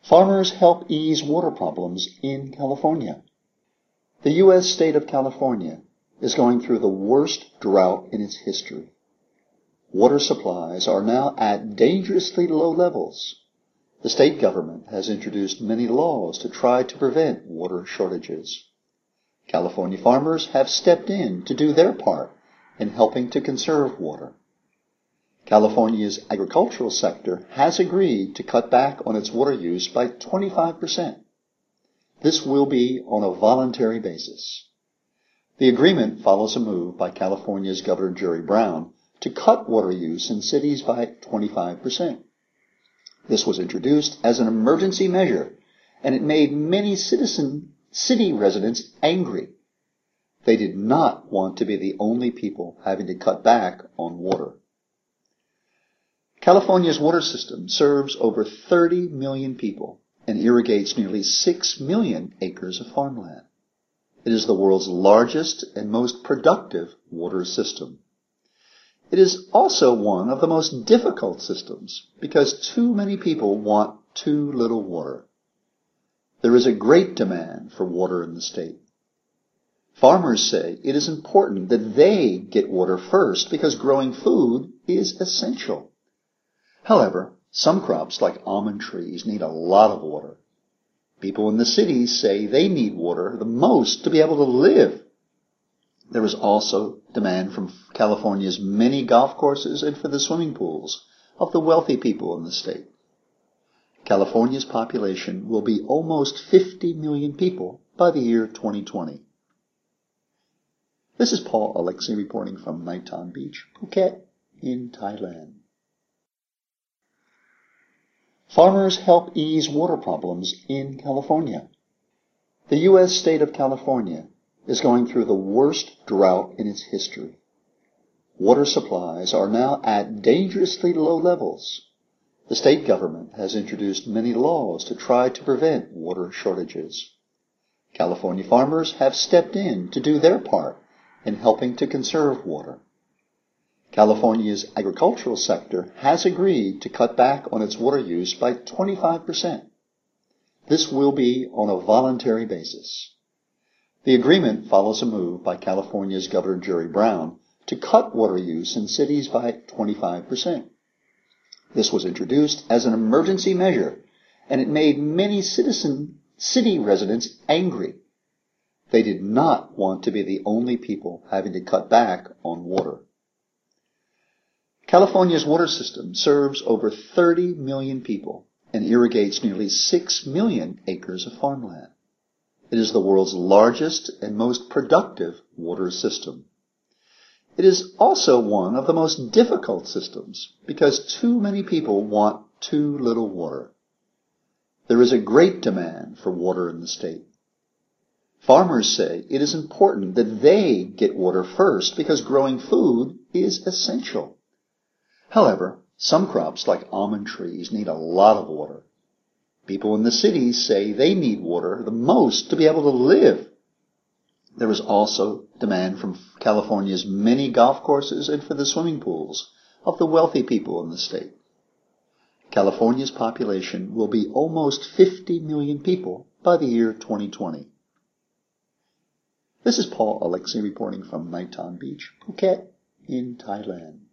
Farmers help ease water problems in California. The U.S. state of California is going through the worst drought in its history. Water supplies are now at dangerously low levels. The state government has introduced many laws to try to prevent water shortages. California farmers have stepped in to do their part in helping to conserve water. California's agricultural sector has agreed to cut back on its water use by 25%. This will be on a voluntary basis. The agreement follows a move by California's Governor Jerry Brown to cut water use in cities by 25%. This was introduced as an emergency measure, and it made many city residents angry. They did not want to be the only people having to cut back on water. California's water system serves over 30 million people and irrigates nearly 6 million acres of farmland. It is the world's largest and most productive water system. It is also one of the most difficult systems because too many people want too little water. There is a great demand for water in the state. Farmers say it is important that they get water first because growing food is essential. However, some crops like almond trees need a lot of water. People in the cities say they need water the most to be able to live. There is also demand from California's many golf courses and for the swimming pools of the wealthy people in the state. California's population will be almost 50 million people by the year 2020. This is Paul Alexei reporting from Naitan Beach, Phuket, in Thailand. Farmers help ease water problems in California. The U.S. state of California is going through the worst drought in its history. Water supplies are now at dangerously low levels. The state government has introduced many laws to try to prevent water shortages. California farmers have stepped in to do their part in helping to conserve water. California's agricultural sector has agreed to cut back on its water use by 25%. This will be on a voluntary basis. The agreement follows a move by California's Governor Jerry Brown to cut water use in cities by 25%. This was introduced as an emergency measure, and it made many city residents angry. They did not want to be the only people having to cut back on water. California's water system serves over 30 million people and irrigates nearly 6 million acres of farmland. It is the world's largest and most productive water system. It is also one of the most difficult systems because too many people want too little water. There is a great demand for water in the state. Farmers say it is important that they get water first because growing food is essential. However, some crops like almond trees need a lot of water. People in the cities say they need water the most to be able to live. There is also demand from California's many golf courses and for the swimming pools of the wealthy people in the state. California's population will be almost 50 million people by the year 2020. This is Paul Alexei reporting from Naitan Beach, Phuket, in Thailand.